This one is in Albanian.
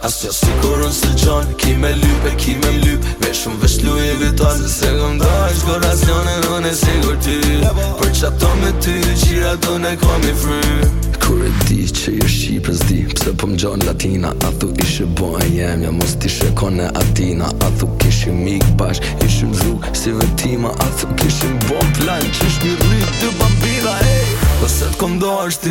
Asja si kur unë së gjon, ki me lyp e ki me mlyp. Veshëm vesh Louis Vuitton, se këm dash koracionin unë e sigur ty. Për qato me ty, qira tu ne kom i fry. Kur e di që je Shqipës di, pse po m'gjon latina. A thu ishe bohemja, mos t'ishe kone Atina. A thu kishim mik bashk, ishim zrug si vetima. A thu kishim bo plan, qysh një rrit të bambina. Po se t'kom do është